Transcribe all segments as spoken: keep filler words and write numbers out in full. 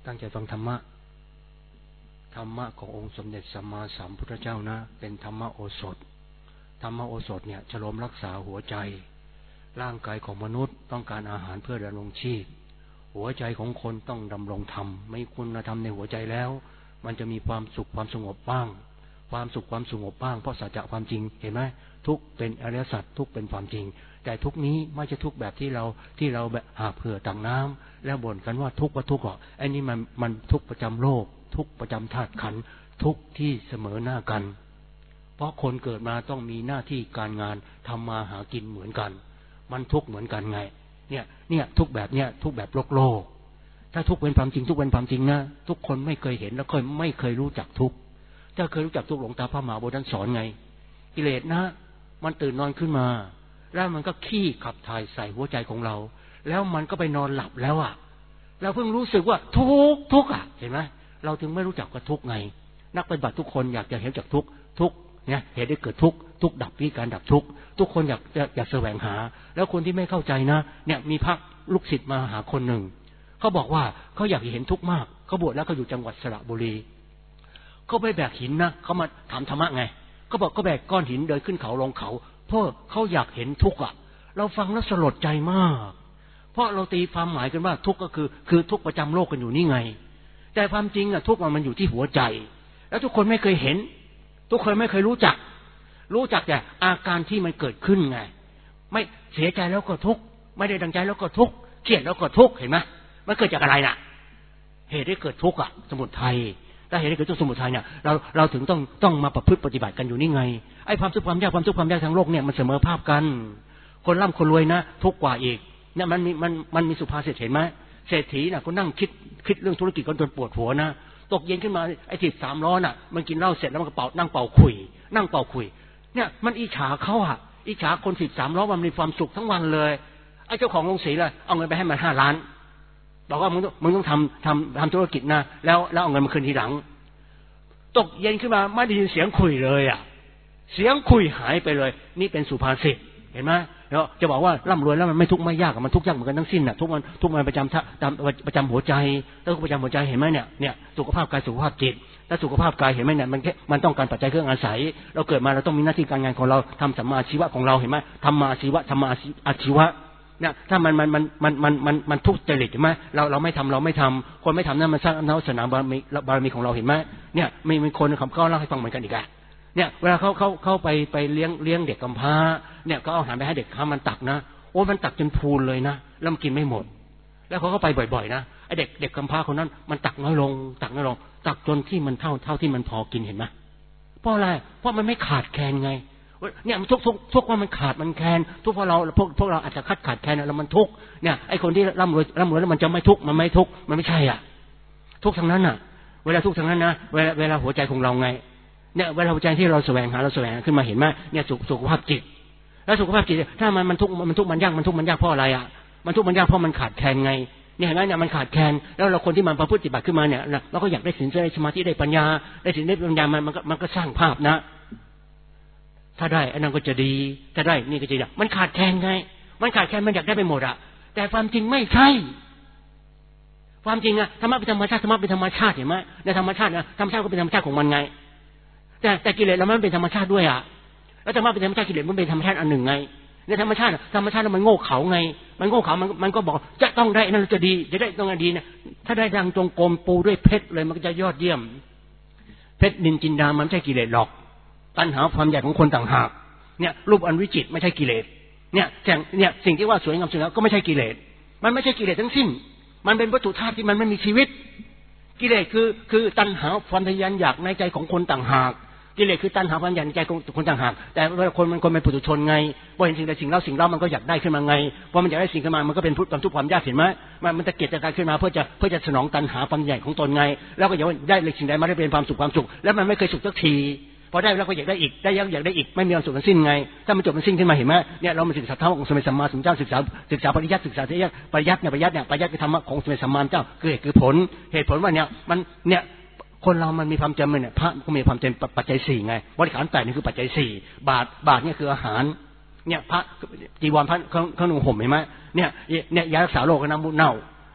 ตั้งใจฟังธรรมะธรรมะขององค์สมเด็จสัมมาสัมพุทธเจ้านะเป็นธรรมโอสถธรรมโอสถเนี่ยฉโลมรักษาหัวใจร่างกายของมนุษย์ต้องการอาหารเพื่อดำรงชีพหัวใจของคนต้องดำรงธรรมไม่คุณธรรมในหัวใจแล้วมันจะมีความสุขความสงบบ้างความสุขความสงบบ้างเพราะสัจจะความจริงเห็นไหมทุกเป็นอริยสัจทุกเป็นความจริงแต่ทุกนี้ไม่ใช่ทุกแบบที่เราที่เราแบบหาเผื่อต่างน้ำแล้วบ่นกันว่าทุกว่าทุกอ่ะไอ้นี่มันมันทุกประจำโลกทุกประจำธาตุขันธ์ทุกที่เสมอหน้ากันเพราะคนเกิดมาต้องมีหน้าที่การงานทำมาหากินเหมือนกันมันทุกเหมือนกันไงเนี่ยเนี่ยทุกแบบเนี่ยทุกแบบโลกโลกถ้าทุกเป็นความจริงทุกเป็นความจริงนะทุกคนไม่เคยเห็นและเคยไม่เคยรู้จักทุกถ้าเคยรู้จักทุกหลวงตาพระมหาบัวท่านสอนไงกิเลสนะมันตื่นนอนขึ้นมาแล้วมันก็ขี้ขับถ่ายใส่หัวใจของเราแล้วมันก็ไปนอนหลับแล้วอ่ะเราเพิ่งรู้สึกว่าทุกทุกอ่ะเห็นไหมเราถึงไม่รู้จักว่าทุกไงนักปฏิบัติทุกคนอยากจะเห็นจากทุกทุกเนี่ยเหตุได้เกิดทุกทุกดับวิธีการดับทุกทุกคนอยากจะอยากแสวงหาแล้วคนที่ไม่เข้าใจนะเนี่ยมีพระลูกศิษย์มาหาคนหนึ่งเขาบอกว่าเขาอยากเห็นทุกข์มากเขาบวชแล้วเขาอยู่จังหวัดสระบุรีเขาไปแบกหินนะเขามาถามธรรมะไงเขาบอกก็แบกก้อนหินเดินขึ้นเขาลงเขาเพราะเขาอยากเห็นทุกข์อ่ะเราฟังแล้วสลดใจมากเพราะเราตีความหมายกันว่าทุกข์ก็คือคือทุกข์ประจำโลกกันอยู่นี่ไงแต่ความจริงอ่ะทุกข์มันอยู่ที่หัวใจแล้วทุกคนไม่เคยเห็นทุกคนไม่เคยรู้จักรู้จักแต่อาการที่มันเกิดขึ้นไงไม่เสียใจแล้วก็ทุกข์ไม่ได้ดังใจแล้วก็ทุกข์เครียดแล้วก็ทุกข์เห็นไหมมันเกิดจากอะไรน่ะเหตุที่เกิดทุกข์อ่ะสมุทัยถ้าเหตุที่เกิดทุกข์สมุทัยเนี่ยเราเราถึงต้องต้องมาประพฤติปฏิบัติกันอยู่นี่ไงไอ้ความทุกข์ความยากความทุกข์ความยากทางโลกเนี่ยมันเสมอภาพกันคนร่ำคนรวยนะทุกข์กว่าอีกเนี่ยมันมีมันมันมีสุภาษิตเห็นไหมเศรษฐีน่ะก็นั่งคิดคิดเรื่องธุรกิจกันจนปวดหัวนะตกเย็นขึ้นมาไอ้ที่สามล้อน่ะมันกินเหล้าเสร็จแล้วมันก็เป่านั่งเป่าคุยนั่งเป่าคุยเนี่ยมันอิจฉาเขาอ่ะอิจฉาคนสิบสามล้อมันมีความสุขทั้งวันเลยไอ้เจ้าของโรงสีเลยเอาเงินไปให้มันห้าล้านบอกว่ามึงมึงต้องทำทำทำธุรกิจนะแล้วแล้วเอาเงินมาคืนทีหลังตกเย็นขึ้นมาไม่ได้ยินเสียงคุยเลยอ่ะเสียงคุยหายไปเลยนี่เป็นสุภาษิตเห็นไหมแล้วจะบอกว่าร่ำรวยแล้วมันไม่ทุกข์ไม่ยากมันทุกข์ยากเหมือนกันทั้งสิ้นน่ะทุกมันทุกมันประจำประจำหัวใจแล้วประจำหัวใจเห็นไหมเนี่ยเนี่ยสุขภาพกายสุขภาพจิตถ้าสุขภาพกายเห็นไหมเนี่ยมันแค่มันต้องการปัจจัยเครื่องอาศัยเราเกิดมาเราต้องมีหน้าที่การงานของเราทำสัมมาอาชีวะของเราเห็นไหมทำมาอาชีวะทำมาอาชีวะเนี่ยถ้ามันมันมันมันมันมันมันทุกข์จริตเห็นไหมเราเราไม่ทำเราไม่ทำคนไม่ทำนั่นมันสร้างอำนาจบารมีบารมีของเราเห็นไหมเนี่ยมีมีคนเขาก็เล่าให้ฟังเหมือนกันอีกอะเนี่ยเวลาเขาเขาเขาไปไปเลี้ยงเลี้ยงเด็กกำพร้าเนี่ยก็เอาอาหารไปให้เด็กข้ามันตักนะโอ้มันตักจนพูนเลยนะแล้วมันกินไม่หมดแล้วเขาก็ไปบ่อยๆนะไอเด็กเด็กกำพร้าคนนั้นมันตักน้อยลงตักน้อยลงตักจนที่มันเท่าเท่าที่มันพอกินเห็นไหมเพราะอะไรเพราะมันไม่ขาดแคลนไงเนี่ยทุกทุกทุกว่ามันขาดมันแคลนทุกพวกเราพวกพวกเราอาจจะขาดขาดแคลนแล้วมันทุกเนี่ยไอคนที่ร่ำรวยร่ำรวยแล้วมันจะไม่ทุกมันไม่ทุกมันไม่ใช่อ่ะทุกทั้งนั้นอ่ะเวลาทุกทั้งนั้นนะเวลาเวลาหัวใจของเราไงเนี่ยเวลาหัวใจที่เราแสวงหาเราแสวงขึ้นมาเห็นไหมเนี่ยสุขสุขภาพจิตแล้วสุขภาพจิตถ้ามันมันทุกมันทุกมันยากมันทุกมันยากเพราะอะไรอ่ะมันทุกมันยากเพราะมันขาดแคลนไงเนี่ยเห็นไหมเนี่ยมันขาดแคลนแล้วเราคนที่มันประพฤติปฏิบัติขึ้นมาเนี่ยเราก็อยากได้ศีลได้สมาธิได้ปัญญาได้ศีลได้ปัญญามันมันก็มันก็สร้างภาพนะถ้าได้อันนั้นก็จะดีถ้าได้นี่ก็จะดีมันขาดแคลนไงมันขาดแคลนมันอยากได้ไปหมดอ่ะแต่ความจริงไม่ใช่ความจริงอะธรรมะเป็นธรรมชาติธรรมะเป็นธรรมชาติเห็นไหมในธรรมชาตินะธรรมชาติก็เป็นธรรมชาติของมันไงแต่แต่กิเลสเรามันเป็นธรรมชาติด้วยอ่ะแล้วธรรมะเป็นธรรมชาติกิเลสมันเป็นธรรมชาติอันหนึ่งไงในธรรมชาติธรรมชาติมันโง่เขลาไงมันโง่เขลามันมันก็บอกจะต้องได้นั่นจะดีจะได้ต้องดีนะถ้าได้ดังจงกรมปูด้วยเพชรเลยมันก็จะยอดเยี่ยมเพชรนินจินดามันไม่ใช่กิเลสหรอกปัญหาความใหญ่ของคนต่างหากเนี่ยรูปอันวิจิตรไม่ใช่กิเลสเนี่ยแต่เนี่ยสิ่งที่ว่าสวยงามสวยงามก็ไม่ใช่กิเลสมันไม่ใช่กิเลสทั้งสิ้นมันเป็นวัตถุธาตุที่มันไม่มีชีวิตกิเลสคือคือตัณหาความทะยานอยากในใจของคนต่างหากกิเลสคือตัณหาความอยากในใจของคนต่างหากแต่เวลาคนมันคนเป็นปุถุชนไงพอเห็นสิ่งใดสิ่งเล่าสิ่งเล่ามันก็อยากได้ขึ้นมาไงพอมันอยากได้สิ่งขึ้นมามันก็เป็นพุทธความทุกข์ความยากเห็นไหมมันมันตะเกียกตะกายขึ้นมาเพื่อจะเพื่อจะสนองตัณหาความใหญ่ของตนไงแล้วก็อยากได้สิ่งใดมาได้เป็นความสุขความสุขแล้วมันไม่เคยสุขสักทีพอได้แล้วก็อยากได้อีกได้ยังอยากได้อีกไม่มีความสุขทั้งสิ้นไงถ้ามันจบมันสิ้นขึ้นมาเห็นไหมเนี่ยเรามาศึกษาธรรมของสมัยสัมมาสัมพุทธเจ้าศึกษาศึกษาปริยัติศึกษาปริยัติปริยัติเนี่ยปริยัติเนี่ยปริยัติคือธรรมะของสมัยสัมมาสัมพุทธเจ้าคือเหตุคือผลเหตุผลว่าเนี่ยมันเนี่ยคนเรามันมีความจำเป็นเนี่ยพระก็มีความจำปัจจัยสี่ไงบริขารแปดนี่คือปัจจัยสี่บาทบาทเนี่ยคืออาหารเนี่ยพระจีวรพระเครื่องนุ่งห่มเห็นไหมเนี่ยเนี่ยยารักษาโรคน้ำมูกเน่า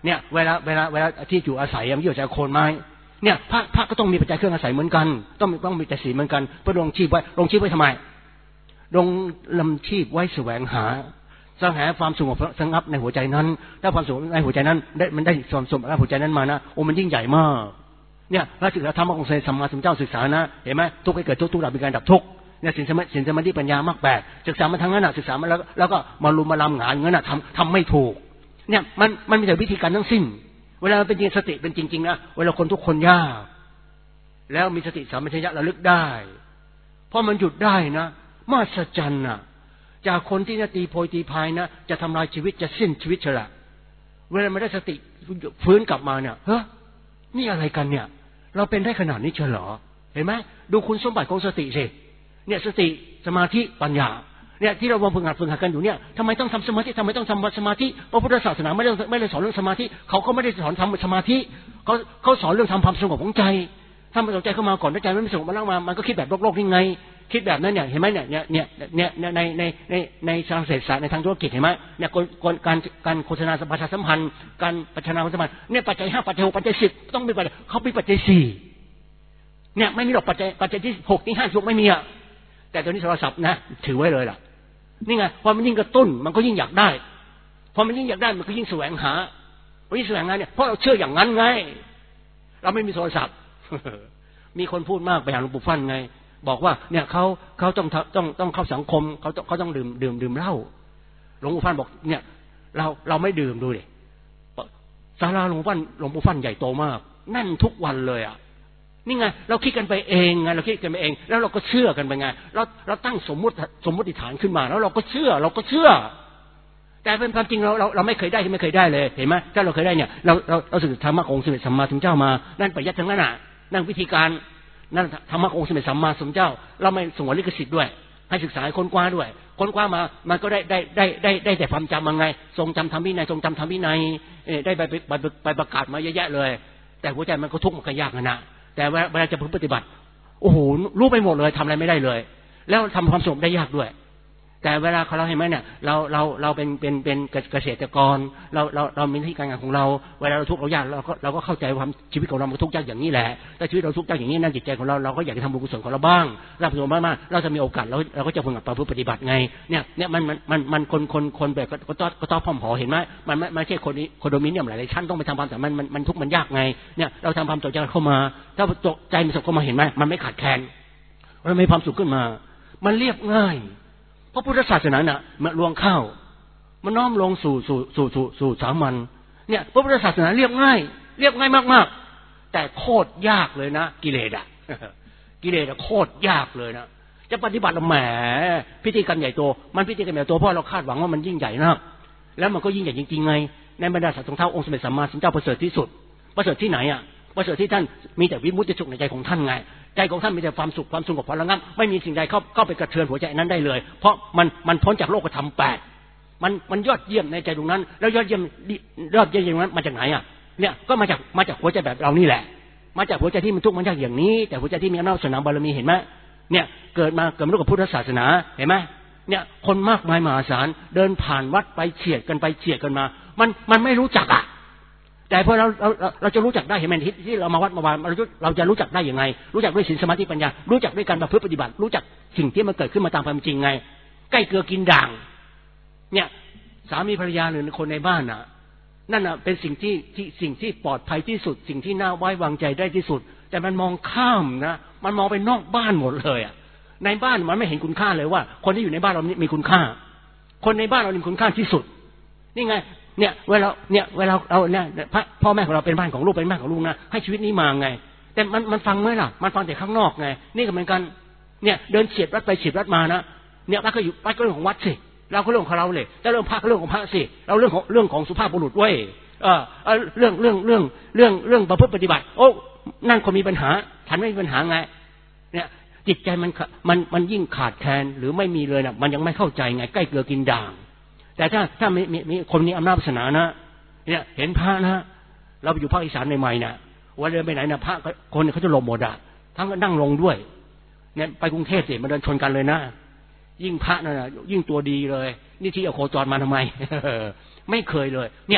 เนี่ยเวลาเวลาเวลาที่อยู่อาศัยมันอยู่จากโคนไม้เนี่ยพระพระก็ต้องมีปัจจัยเครื่องอาศัยเหมือนกันต้องต้องมีแต่สีเหมือนกันเพื่อลงชีพไว้ลงชีพไว้ทำไมลงลำชีพไว้แสวงหาสร้างหาความสงบสงับในหัวใจนั้นถ้าความสงบในหัวใจนั้นได้มันได้ความสงบในหัวใจนั้นมานะโอ้มันยิ่งใหญ่มากเนี่ยพระศึกษาธรรมของเสด็จสัมมาสัมพุทธเจ้าศึกษานะเห็นไหมทุกข์ให้เกิดทุกข์ทุกข์ดับเป็นการดับทุกข์เนี่ยสินสมาสินสมาธิปัญญามากแปดศึกษามาทั้งนั้นนะศึกษามาแล้วแล้วก็มาลุมมาลำหงายเงี้ยนะทำทำไม่ถูกเนี่ยมันมันมีแต่วิธีการทั้งสิ้นเวลาเป็นจริงสติเป็นจริงๆนะเวลาคนทุกคนยากแล้วมีสติสัมปชัญญะระลึกได้เพราะมันหยุดได้นะมหัศจรรย์นะจากคนที่นาตีโพยตีพายนะจะทำลายชีวิตจะสิ้นชีวิตเฉละเวลาไม่ได้สติฟื้นกลับมาเนี่ยเฮ้ยนี่อะไรกันเนี่ยเราเป็นได้ขนาดนี้เฉลอเห็นไหมดูคุณสมบัติของสติสิเนี่ยสติสมาธิปัญญาเนี่ยที่เราฝึกหัดฝึกหัดกันอยู่เนี่ยทำไมต้องทำสมาธิทำไมต้องทำสมาธิพระพุทธศาสนาไม่ได้ไม่ได้สอนเรื่องสมาธิเขาก็ไม่ได้สอนทำสมาธิเขาเขาสอนเรื่องทำความสงบของใจถ้ามันใจเข้ามาก่อนใจไม่สงบมันแล้วมามันก็คิดแบบโลกๆนี่ไงคิดแบบนั้นเนี่ยเห็นไหมเนี่ยเนี่ยเนี่ยเนี่ยในในในในทางเศรษฐศาสตร์ในทางธุรกิจเห็นไหมเนี่ยการการโฆษณาประชาสัมพันธ์การประชาสัมพันธ์เนี่ยปัจจัยห้าปัจจัยหกปัจจัยสิบต้องมีปัจจัยเขามีปัจจัยสี่เนี่ยไม่มีหรอกปัจจัยปัจจัยที่หกที่ห้าที่หกไม่มีอ่ะแต่ตอนนี้โทรศัพท์นะถือไว้เลยล่ะนี่ไงพอมันยิ่งกระตุ้นมันก็ยิ่งอยากได้พอมันยิ่งอยากได้มันก็ยิ่งแสวงหาพอยิ่งแสวงหาเนี่ยเพราะเราเชื่ออย่างนั้นไงเราไม่มีโทรศัพท์มีคนพูดมากไปหาหลวงปู่ฟั่นไงบอกว่าเนี่ยเขาเขาต้องต้องต้องเข้าสังคมเขาเขาต้องดื่มดื่มดื่มเหล้าหลวงปู่ฟั่นบอกเนี่ยเราเราไม่ดื่มดูดิศาลาหลวงปู่ฟั่นหลวงปู่ฟั่นใหญ่โตมากแน่นทุกวันเลยอ่ะนี่ไงเราคิดกันไปเองไงเราคิดกันไปเองแล้วเราก็เชื่อกันไปไงเราเราตั้งสมมุติสมมติฐานขึ้นมาแล้วเราก็เชื่อเราก็เชื่อแต่เป็นความจริงเราเราเราไม่เคยได้ที่ไม่เคยได้เลยเห็นไหมถ้าเราเคยได้เนี่ยเราเราเราศึกษาธรรมะขององค์สมเด็จสัมมาสัมพุทธเจ้ามานั่นปริยัติทั้งนั้นน่ะนั่นวิธีการนั่นธรรมะขององค์สมเด็จสัมมาสัมพุทธเจ้าเราไม่สงวนลิขสิทธิ์ด้วยให้ศึกษาค้นคว้าด้วยค้นคว้ามามันก็ได้ได้ได้ได้ได้แต่ความจำมาไงทรงจำธรรมวินัยทรงจำธรรมวินัยได้ไปไปไปประกาศมาเยอะแยะเลยแต่หัวใจมันก็ทุกข์มันก็ยากนะแต่เวลาจะปฏิบัติโอ้โหรู้ไปหมดเลยทำอะไรไม่ได้เลยแล้วทำความสงบได้ยากด้วยแต่เวลาเราเห็นไหมเนี่ยเราเราเราเป็นเป็นเป็นเกษตรกรเราเราเรามีหน้าที่การงานของเราเวลาเราทุกข์เรายากเราก็เราก็เข้าใจความชีวิตของเรามันทุกข์ยากอย่างนี้แหละแต่ชีวิตเราทุกข์ยากอย่างนี้นั่นจิตใจของเราเราก็อยากจะทำบุญกุศลของเราบ้างรับผลมากๆเราจะมีโอกาสเราเราก็จะฝึกหัดปฏิบัติไงเนี่ยเนี่ยมันมันมันมันคนคนคนแบบก็ต้อก็ต้อพ่อมหอเห็นไหมมันไม่ไม่ใช่คนนี้คอนโดมิเนียมหลายๆชั้นต้องไปทำความแต่มันมันมันทุกข์มันยากไงเนี่ยเราทำความตกใจเข้ามาถ้าตกใจมันสุขเข้ามาเห็นไหมมันไม่ขาดแคลนมันมีความสุขขึ้นมามันเรียบง่ายพระพุทธศาสนาน่ะมันรวงข้าวมันน้อมลงสู่สู่สู่สู่สู่สามัญเนี่ยพระพุทธศาสนาเรียบง่ายเรียบง่ายมากๆแต่โคตรยากเลยนะกิเลสอ่ะกิเลสอ่ะโคตรยากเลยนะจะปฏิบัติแหมพิธีกรรมใหญ่โตมันพิธีกรรมใหญ่โตเพราะเราคาดหวังว่ามันยิ่งใหญ่นะแล้วมันก็ยิ่งใหญ่จริงๆไงในบรรดาสัตว์ของเท้าองค์สมเด็จสัมมาสัมพุทธเจ้าประเสริฐที่สุดประเสริฐที่ไหนอ่ะประเสริฐที่ท่านมีแต่วิมุตติสุขในใจของท่านไงใจของท่านมีแต่ความสุขความสงบความระงับไม่มีสิ่งใดเข้าเข้าไปกระเทือนหัวใจนั้นได้เลยเพราะมันมันพ้นจากโลกธรรมแปดมันมันยอดเยี่ยมในใจตรงนั้นแล้วยอดเยี่ยมยอดเยี่ยมนั้นมาจากไหนอ่ะเนี่ยก็มาจากมาจากหัวใจแบบเรานี่แหละมาจากหัวใจที่มันทุกข์มันยากอย่างนี้แต่หัวใจที่มีอำนาจสนามบารมีเห็นไหมเนี่ยเกิดมาเกิดมาด้วยกับพุทธศาสนาเห็นไหมเนี่ยคนมากมายมหาศาลเดินผ่านวัดไปเฉียดกันไปเฉียดกันมามันมันไม่รู้จักอ่ะแต่พอเราเราเราจะรู้จักได้เห็นไหมที่ที่เรามาวัดมาวานเราเราจะรู้จักได้ยังไงรู้จักด้วยศีลสมาธิปัญญารู้จักด้วยการประพฤติปฏิบัติรู้จักสิ่งที่มันเกิดขึ้นมาตามความจริงไงใกล้เกลือกินด่างเนี่ยสามีภรรยาหรือคนในบ้านน่ะนั่นน่ะเป็นสิ่งที่ที่สิ่งที่ปลอดภัยที่สุดสิ่งที่น่าไว้วางใจได้ที่สุดแต่มันมองข้ามนะมันมองไปนอกบ้านหมดเลยอ่ะในบ้านมันไม่เห็นคุณค่าเลยว่าคนที่อยู่ในบ้านเรานี่มีคุณค่าคนในบ้านเรามีคุณค่าที่สุดนี่ไงเนี่ยเวลาเนี่ยเวลาเราเนี่ยพ่อแม่ของเราเป็นบ้านของลูกเป็นบ้านของลูกนะให้ชีวิตนี้มาไงแต่มันมันฟังไหมล่ะมันฟังแต่ข้างนอกไงนี่ก็เหมือนกันเนี่ยเดินเฉียดวัดไปเฉียดวัดมานะเนี่ยวัดก็อยู่วัดก็เรื่องของวัดสิเราก็เรื่องของเราเลยแต่เรื่องพระก็เรื่องของพระสิเราเรื่องของเรื่องของสุภาพบุรุษเว้ยเออเรื่องเรื่องเรื่องเรื่องเรื่องประพฤติปฏิบัติโอ้นั่นคนมีปัญหาฉันไม่มีปัญหาไงเนี่ยจิตใจมันมันมันยิ่งขาดแคลนหรือไม่มีเลยนะมันยังไม่เข้าใจไงใกล้เกลือกินด่างแต่ถ้าถ้ามีมีมีคนมีอำนาจศาสนานะเนี่ยเห็นพระนะเราไปอยู่ภาคอีสานใหม่ๆนะวันเดินไปไหนนะพระคนเขาจะหลบหมดอ่ะทั้งก็นั่งลงด้วยเนี่ยไปกรุงเทพสิมาเดินชนกันเลยนะยิ่งพระนั่นนะยิ่งตัวดีเลยนี่ที่เอาโคจรมาทำไม ไม่เคยเลยเนี่ย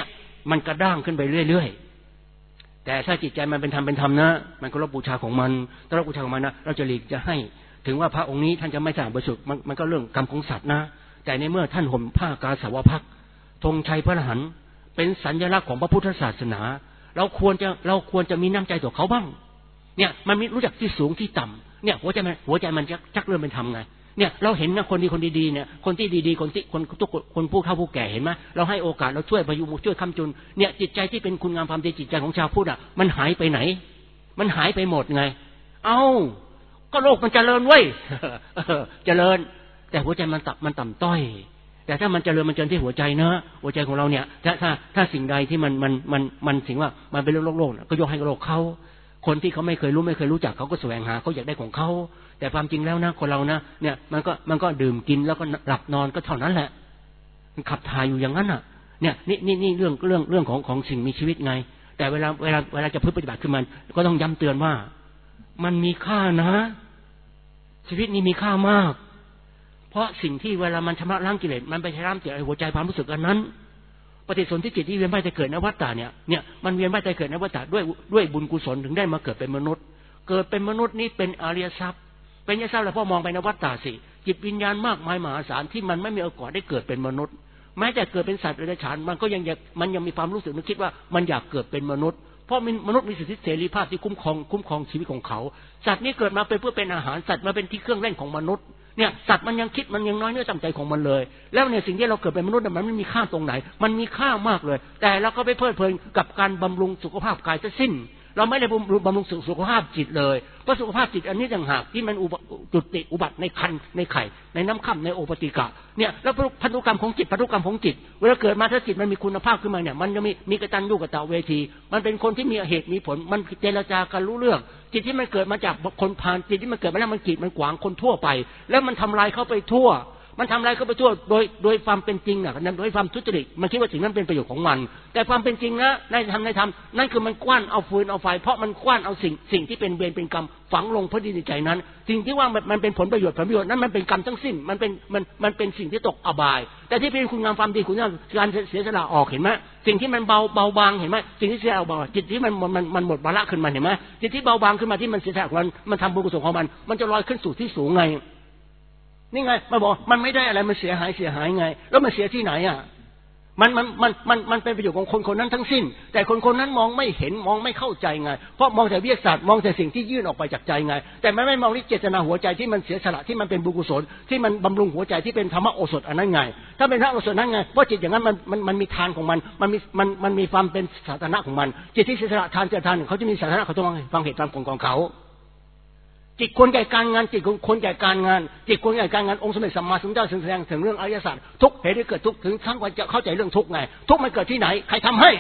มันกระด้างขึ้นไปเรื่อยๆแต่ถ้าจิตใจมันเป็นธรรมเป็นธรรมนะมันก็รบบูชาของมันถ้ารบบูชาของมันนะเราจะหลีกจะให้ถึงว่าพระองค์นี้ท่านจะไม่สะอาดบริสุทธิ์มันมันก็เรื่องกรรมของสัตว์นะแต่ในเมื่อท่านห่มผ้ากาสาวพักธงชัยพระอรหันต์เป็นสัญลักษณ์ของพระพุทธศาสนาเราควรจะเราควรจะมีน้ำใจต่อเขาบ้างเนี่ยมันมีรู้จักที่สูงที่ต่ำเนี่ยหัวใจมันหัวใจมันชักเริ่มเป็นธรรมไงเนี่ยเราเห็นนะคนดีคนดีๆเนี่ยคนที่ดีๆคนที่คนทุกคนผู้เฒ่าผู้แก่เห็นไหมเราให้โอกาสเราช่วยพยุงช่วยค้ำจุนเนี่ยจิตใจที่เป็นคุณงามความดีจิตใจของชาวพุทธอ่ะมันหายไปไหนมันหายไปหมดไงเอ้าก็โลกมันเจริญเว้ยเจริญแต่หัวใจมันต่ำมันต่ำต้อยแต่ถ้ามันเจริญมันเจริญที่หัวใจเนอะหัวใจของเราเนี่ยถ้าถ้าถ้าสิ่งใดที่มันมันมันมันสิ่งว่ามันเป็นเรื่องโลกๆก็ยกให้โลกเขาคนที่เขาไม่เคยรู้ไม่เคยรู้จักเขาก็แสวงหาเขาอยากได้ของเขาแต่ความจริงแล้วนะคนเรานะเนี่ยมันก็มันก็ดื่มกินแล้วก็หลับนอนก็เท่านั้นแหละมันขับถ่ายอยู่อย่างนั้นอ่ะเนี่ยนี่นี่นี่เรื่องเรื่องเรื่องของของสิ่งมีชีวิตไงแต่เวลาเวลาเวลาจะพึ่งปฏิบัติขึ้นมันก็ต้องย้ำเตือนว่ามันมีค่านะชีวิตนี้มีค่ามากเพราะสิ่งที่เวลามันชำระล้างกิเลสมันไปชำระจิตหัวใจความรู้สึกอันนั้นปฏิสนธิจิตที่เวียนว่ายตายเกิดในวัฏฏะเนี่ยเนี่ยมันเวียนว่ายตายเกิดในวัฏฏะด้วยด้วยบุญกุศลถึงได้มาเกิดเป็นมนุษย์เกิดเป็นมนุษย์นี่เป็นอริยทรัพย์เป็นอริยทรัพย์แล้วพอมองไปในวัฏฏะสิจิตวิญญาณมากมายมหาศาลที่มันไม่มีโอกาสได้เกิดเป็นมนุษย์แม้แต่เกิดเป็นสัตว์เดรัจฉานมันก็ยังมันยังมีความรู้สึกนึกคิดว่ามันอยากเกิดเป็นมนุษย์เพราะมนุษย์มีสิทธิเสรีภาพที่คุ้มครองคุ้มครองชีวิตของเขาสัตว์นี้เกิดมาเป็นเพื่อเป็นอาหารสัตว์มาเป็นที่เครื่องเล่นของมนุษย์เนี่ยสัตว์มันยังคิดมันยังน้อยเนื้อต่ำใจของมันเลยแล้วเนี่ยสิ่งที่เราเกิดเป็นมนุษย์มันไม่มีค่าตรงไหนมันมีค่ามากเลยแต่เราก็ไปเพลิดเพลินกับการบำรุงสุขภาพกายซะสิ้นเราไม่ได้บำรุงบำรุงสุขภาพจิตเลยเพราะสุขภาพจิตอันนี้ต่างหากที่มันจุติอุบัติในคันในไข่ในน้ำค่ำในโอปติกะเนี่ยแล้วพันธุกรรมของจิตพันธุกรรมของจิตเวลาเกิดมาถ้าจิตมันมีคุณภาพขึ้นมาเนี่ยมันจะมีมีกตัญญูกตเวทีมันเป็นคนที่มีเหตุมีผลมันเจรจากันรู้เรื่องจิตที่มันเกิดมาจากคนพาลจิตที่มันเกิดมาแล้วมันกีดมันขวางคนทั่วไปแล้วมันทำลายเข้าไปทั่วมันทำอะไรเข้าไปทั่วโดยโดยความเป็นจริงน่ะโดยความทุจริตมันคิดว่าสิ่งนั้นเป็นประโยชน์ของมันแต่ความเป็นจริงนะในธรรมในธรรมนั่นคือมันกว้านเอาฟืนเอาไฟเพราะมันกว้านเอาสิ่งสิ่งที่เป็นเวรเป็นกรรมฝังลงพอดีในใจนั้นสิ่งที่ว่ามันเป็นผลประโยชน์ผลประโยชน์นั้นมันเป็นกรรมทั้งสิ้นมันเป็นมันมันเป็นสิ่งที่ตกอบายแต่ที่เป็นคุณงามความดีคุณงามการเสียสละออกเห็นไหมสิ่งที่มันเบาเบาบางเห็นไหมสิ่งที่เสียเอาเบาจิตที่มันมันมันหมดวาระขึ้นมาเห็นไหมจิตที่เบาบางขึ้นมาที่มันเสียสละมันมันทำบุญกุศลของมันมันจะลอยขึ้นสู่ที่สูงไงนี่ไงมาบอกมันไม่ได้อะไรมันเสียหายเสียหายไงแล้วมันเสียที่ไหนอ่ะมันมันมันมันมันเป็นประโยชน์ของคนคนนั้นทั้งสิ้นแต่คนคนนั้นมองไม่เห็นมองไม่เข้าใจไงเพราะมองแต่วิทยาศาสตร์มองแต่สิ่งที่ยื่นออกไปจากใจไงแต่มันไม่มองที่เจตนาหัวใจที่มันเสียสละที่มันเป็นบุญกุศลที่มันบำรุงหัวใจที่เป็นธรรมโอสถอันนั้นไงถ้าเป็นธรรมโอสถนั้นไงเพราะจิตอย่างนั้นมันมันมันมีทานของมันมันมีมันมันมีความเป็นสาธารณะของมันจิตที่เสียสละทานเจตทานเขาจะมีสาธารณะเขาต้องฟังเหตุฟังผลของเขาจิตควรแก่การงานจิตควรแก่การงานจิตควรแก่การงานองค์สมเด็จสัมมาสัมพุทธเจ้าแสดงถึงเรื่องอริยสัจทุกเหตุที่เกิดทุกถึงทั้งวันจะเข้าใจเรื่องทุกไงทุกมันเกิดที่ไหนใครทำให้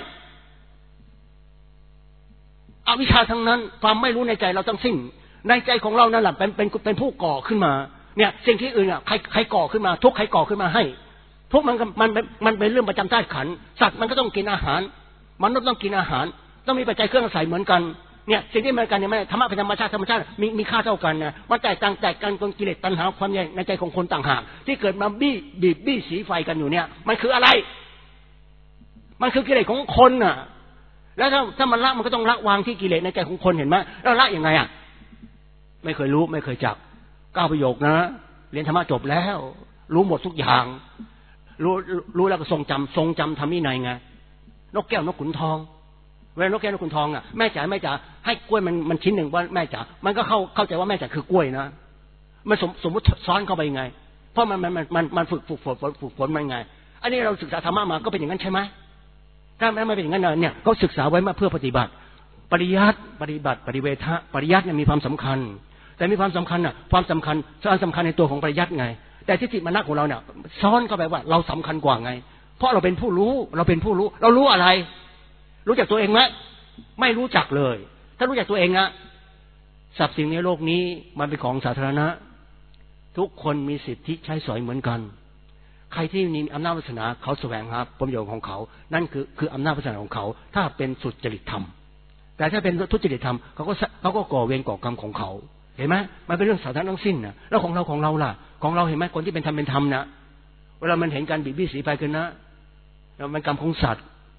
อวิชชาทั้งนั้นความไม่รู้ในใจเราทั้งสิ้นในใจของเรานั่นแหละเป็นเป็นเป็นผู้ก่อขึ้นมาเนี่ยสิ่งที่อื่นอ่ะใครใครก่อขึ้นมาทุกใครก่อขึ้นมาให้ทุกมันมันมันเป็นเรื่องประจำธาตุขันธ์สัตว์มันก็ต้องกินอาหารมนุษย์ต้องกินอาหารต้องมีปัจจัยเครื่องอาศัยเหมือนกันเนี่ยสิ่งที่เหมือนกันเนี่ยไม่ธรรมะเป็นธรรมชาติธรรมชาติมีมีค่าเท่ากันนะมันแตกต่างแตกกันกับกิเลสตัณหาความใหญ่ในใจของคนต่างหากที่เกิดมาบี้บีบบี้สีไฟกันอยู่เนี่ยมันคืออะไรมันคือกิเลสของคนน่ะแล้วถ้าถ้ามันละมันก็ต้องละวางที่กิเลสในใจของคนเห็นไหมแล้วละยังไงอ่ะไม่เคยรู้ไม่เคยจับเก้าประโยคนะเรียนธรรมะจบแล้วรู้หมดทุกอย่างรู้รู้แล้วก็ทรงจำทรงจำทำวินัยไงนกแก้วนกขุนทองเวลานกแก้วนกขุนทองอ่ะแม่จ๋าแม่จ๋าให้กล้วยมันมันชิ้นหนึ่งว่าแม่จ๋ามันก็เข้าเข้าใจว่าแม่จ๋าคือกล้วยนะมันสมสมมติซ้อนเข้าไปไงเพราะมันมันมันมันฝึกฝึกฝนฝึกฝนมันไงอันนี้เราศึกษาธรรมะมาก็เป็นอย่างนั้นใช่ไหมถ้าไม่เป็นอย่างนั้นเนี่ยเขาศึกษาไว้มาเพื่อปฏิบัติปริยัติปฏิบัติปฏิเวทะปริยัติเนี่ยมีความสำคัญแต่มีความสำคัญอ่ะความสำคัญสำคัญในตัวของปริยัติไงแต่ทิฏฐิมานะของเราเนี่ยซ้อนเข้าไปว่าเราสำคัญกว่าไงเพราะเราเป็นผู้รู้เราเป็นผู้รู้เรารู้อะไรรู้จักตัวเองไหมไม่รู้จักเลยถ้ารู้จักตัวเองนะทรัพย์สินในโลกนี้มันเป็นของสาธารณะทุกคนมีสิทธิใช้สอยเหมือนกันใครที่มีอำนาจวาสนาเขาแสวงหาประโยชน์ของเขานั่นคือคืออำนาจวาสนาของเขาถ้าเป็นสุจริตธรรมแต่ถ้าเป็นทุจริตธรรมเขาก็เขาก็ก่อเวรก่อกรรมของเขาเห็นไหมมันเป็นเรื่องสาธารณะทั้งสิ้นนะแล้วของเราของเราล่ะของเราเห็นไหมคนที่เป็นธรรมเป็นธรรมนะเวลามันเห็นการบีบบี้สีไปกันนะแล้วมันกรรมของสัตว์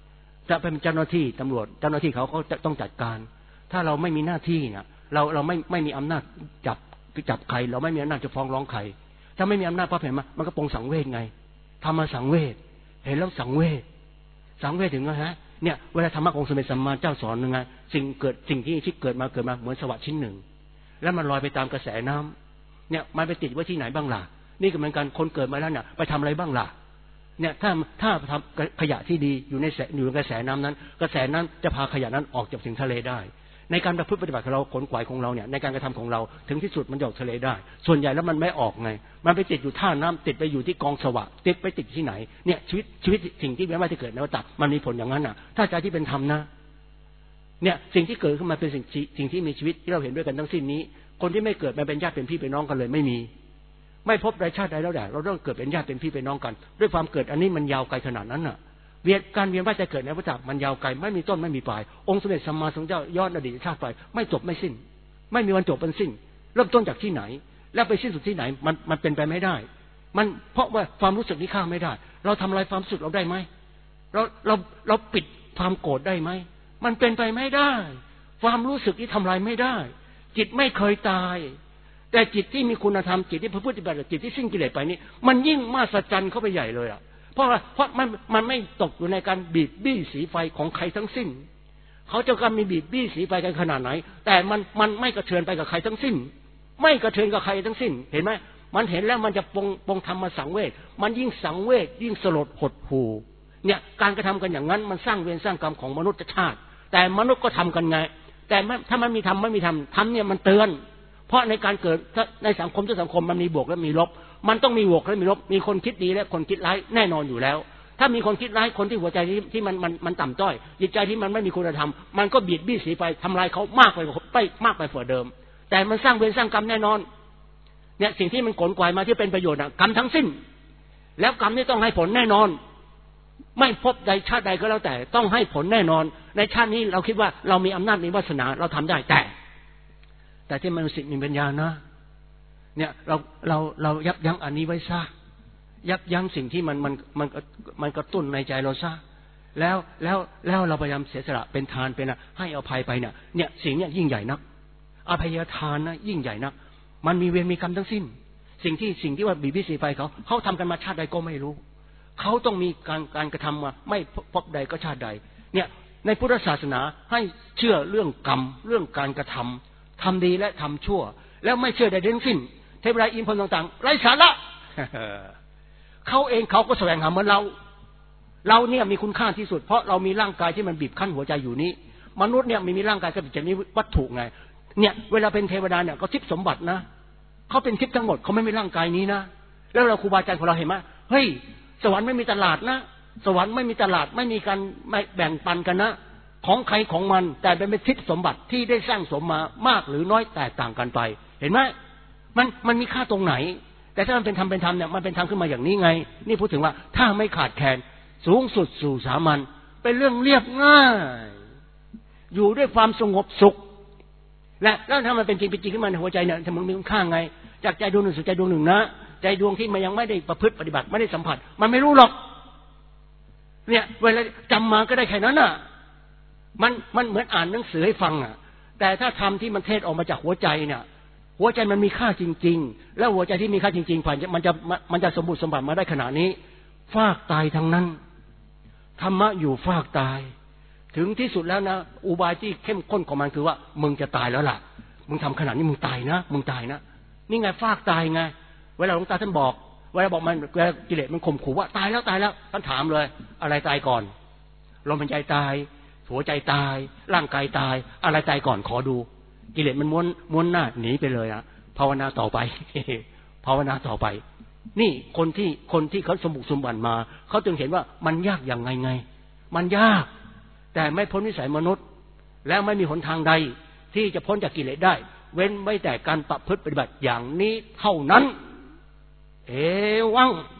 จะเป็นเจ้าหน้าที่ตำรวจเจ้าหน้าที่เขาเขาจะต้องจัดการถ้าเราไม่มีหน้าที่เนี่ยเราเราไม่ไม่มีอำนาจจับจับใครเราไม่มีอำนาจจะฟ้องร้องใครถ้าไม่มีอำนาจปั๊บเห็นไหมมันก็ปรงสังเวชไงทำมาสังเวชเห็นแล้วสังเวชสังเวชถึงนะฮะเนี่ยเวลาธรรมะของสมเด็จสัมมาเจ้าสอนยังไงสิ่งเกิดสิ่งที่ที่เกิดมาเกิดมาเหมือนสวัสดิ์ชิ้นหนึ่งแล้วมันลอยไปตามกระแสน้ำเนี่ยมันไปติดไว้ที่ไหนบ้างล่ะนี่ก็เหมือนกันคนเกิดมาแล้วเนี่ยไปทำอะไรบ้างล่ะเนี่ยถ้าถ้าทำขยะที่ดีอยู่ในอยู่ในกระแสน้ำนั้นกระแสนั้นจะพาขยะนั้นออกจากถึงทะเลได้ในการประพฤติปฏิบัติของเราขนขวายของเราเนี่ยในการกระทำของเราถึงที่สุดมันออกทะเลได้ส่วนใหญ่แล้วมันไม่ออกไงมันไปติดอยู่ท่าน้ำติดไปอยู่ที่กองสวะติดไปติดที่ไหนเนี่ยชีวิตชีวิตสิ่งที่ไม่ว่าจะเกิดในวัฏฏะมันมีผลอย่างนั้นน่ะถ้าใจที่เป็นธรรมนะเนี่ยสิ่งที่เกิดขึ้นมาเป็นสิ่งสิ่งที่มีชีวิตที่เราเห็นด้วยกันทั้งสิ้นนี้คนที่ไม่เกิดมาเป็นญาติเป็นพี่เป็นน้องกันเลยไม่มีไม่พบใดชาติใดแล้วแต่เราต้องเกิดเป็นญาติเป็นพี่เป็นน้องกันด้วยความเกิดอันนี้มันยาวไกลขนาดนั้นน่ะเวียนการเวียนว่ายใจเกิดในวัฏฏะมันยาวไกลไม่มีต้นไม่มีปลายองค์สมเด็จสัมมาสัมพุทธเจ้าย้อนอดีตชาติไปไม่จบไม่สิ้นไม่มีวันจบเป็นสิ้นเริ่มต้นจากที่ไหนแล้วไปสิ้นสุดที่ไหนมันมันเป็นไปไม่ได้มันเพราะว่าความรู้สึกนี้ฆ่าไม่ได้เราทำลายความรู้สึกเราได้ไหมเราเราเราปิดความโกรธได้ไหมมันเป็นไปไม่ได้ความรู้สึกนี้ทำลายไม่ได้จิตไม่เคยตายแต่จิตที่มีคุณธรรมจิตที่พระพุทธเจ้าจิตที่สิ้นกิเลสไปนี้มันยิ่งมหัศจรรย์เข้าไปใหญ่เลยอ่ะเพราะเพราะมันมันไม่ตกอยู่ในการบีบบี้สีไฟของใครทั้งสิ้นเขาจะการมีบีบบี้สีไฟกันขนาดไหนแต่มันมันไม่กระเทือนไปกับใครทั้งสิ้นไม่กระเทือนกับใครทั้งสิ้นเห็นไหมมันเห็นแล้วมันจะปงปงธรรมสังเวชมันยิ่งสังเวชยิ่งสลดหดหู่เนี่ยการกระทำกันอย่างนั้นมันสร้างเวรสร้างกรรมของมนุษยชาติแต่มนุษย์ก็ทำกันไงแต่ถ้ามันมีธรรมไม่มีธรรมธรรมเนี่ยมันเตือนเพราะในการเกิดในสังคมทุกสังคมมันมีบวกและมีลบมันต้องมีบวกและมีลบมีคนคิดดีและคนคิดร้ายแน่นอนอยู่แล้วถ้ามีคนคิดร้ายคนที่หัวใจที่ที่มันมันมันต่ำต้อยจิตใจที่มันไม่มีคุณธรรมมันก็บีดบี้สีไปทำลายเขามากไปไปมากไปกว่าเดิมแต่มันสร้างเวรสร้างกรรมแน่นอนเนี่ยสิ่งที่มันขนกวายมาที่เป็นประโยชน์อ่ะกรรมทั้งสิ้นแล้วกรรมนี่ต้องให้ผลแน่นอนไม่พบใดชาติใดก็แล้วแต่ต้องให้ผลแน่นอนในชาตินี้เราคิดว่าเรามีอำนาจมีวาสนาเราทำได้แต่แต่ที่มนุษย์มีปัญญานะเนี่ยเราเราเรายับยั้งอันนี้ไว้ซะยับยั้งสิ่งที่มันมันมันมันกระตุ้นในใจเราซะแล้วแล้วแล้วเราพยายามเสียสละเป็นทานเป็นให้อภัยไปเนี่ยเนี่ยสิ่งเนี้ยยิ่งใหญ่นักอภัยทานนะยิ่งใหญ่นักมันมีเวรมีกรรมทั้งสิ้นสิ่งที่สิ่งที่ว่าบีบสีไฟเขาเขาทำกันมาชาติใดก็ไม่รู้เขาต้องมีการการกระทำมาไม่พบใดก็ชาติใดเนี่ยในพุทธศาสนาให้เชื่อเรื่องกรรมเรื่องการกระทำทำดีและทำชั่วแล้วไม่เชื่อใดทั้งสิ้นเทวดาอินพรหมต่างๆไร้สาระเขาเองเขาก็แสวงหาเหมือนเราเราเนี่ยมีคุณค่าที่สุดเพราะเรามีร่างกายที่มันบีบคั้นหัวใจอยู่นี้มนุษย์เนี่ยมีมีร่างกายก็จะมีวัตถุไงเนี่ยเวลาเป็นเทวดาเนี่ยก็ทิพย์สมบัตินะเขาเป็นทิพย์ทั้งหมดเขาไม่มีร่างกายนี้นะแล้วเราครูบาอาจารย์ของเราเห็นไหมเฮ้ยสวรรค์ไม่มีตลาดนะสวรรค์ไม่มีตลาดไม่มีการแบ่งปันกันนะของใครของมันแต่เป็นทิพย์สมบัติที่ได้สร้างสมมามากหรือน้อยแตกต่างกันไปเห็นไหมมันมันมีค่าตรงไหนแต่ถ้ามันเป็นธรรมเป็นธรรมเนี่ยมันเป็นธรรมขึ้นมาอย่างนี้ไงนี่พูดถึงว่าถ้าไม่ขาดแคลนสูงสุดสู่สามัญเป็นเรื่องเรียบง่ายอยู่ด้วยความสงบสุขและแล้วถ้ามันเป็นจริงเป็นจริงขึ้นมาในหัวใจเนี่ยมันมีคุณค่าไงจากใจดวงหนึ่งสู่ใจดวงหนึ่งนะใจดวงที่มันยังไม่ได้ประพฤติปฏิบัติไม่ได้สัมผัสมันไม่รู้หรอกเนี่ยเวลาจำมาก็ได้แค่นั้นน่ะมันมันเหมือนอ่านหนังสือให้ฟังอ่ะแต่ถ้าทำที่มันเทศออกมาจากหัวใจเนี่ยหัวใจมันมีค่าจริงๆแล้วหัวใจที่มีค่าจริงๆผ่านมันจะมันจะสมบูรณ์สมบัติมาได้ขนาดนี้ฟากตายทั้งนั้นธรรมะอยู่ฟากตายถึงที่สุดแล้วนะอุบายที่เข้มข้นของมันคือว่ามึงจะตายแล้วล่ะมึงทำขนาดนี้มึงตายนะมึงตายนะนี่ไงฟากตายไงเวลาหลวงตาท่านบอกเวลาบอกมันเวลากิเลสมันข่มขู่ว่าตายแล้วตายแล้วท่านถามเลยอะไรตายก่อนลมหายใจตายหัวใจตายร่างกายตายอะไรตายก่อนขอดูกิเลสมันม้วนม้วนหน้าหนีไปเลยอะภาวนาต่อไป ภาวนาต่อไปนี่คนที่คนที่เขาสมบุกสมบันมาเขาจึงเห็นว่ามันยากอย่างไงไงมันยากแต่ไม่พ้นวิสัยมนุษย์แล้วไม่มีหนทางใดที่จะพ้นจากกิเลสได้เว้นไว้แต่การประพฤติปฏิบัติอย่างนี้เท่านั้นเอวัง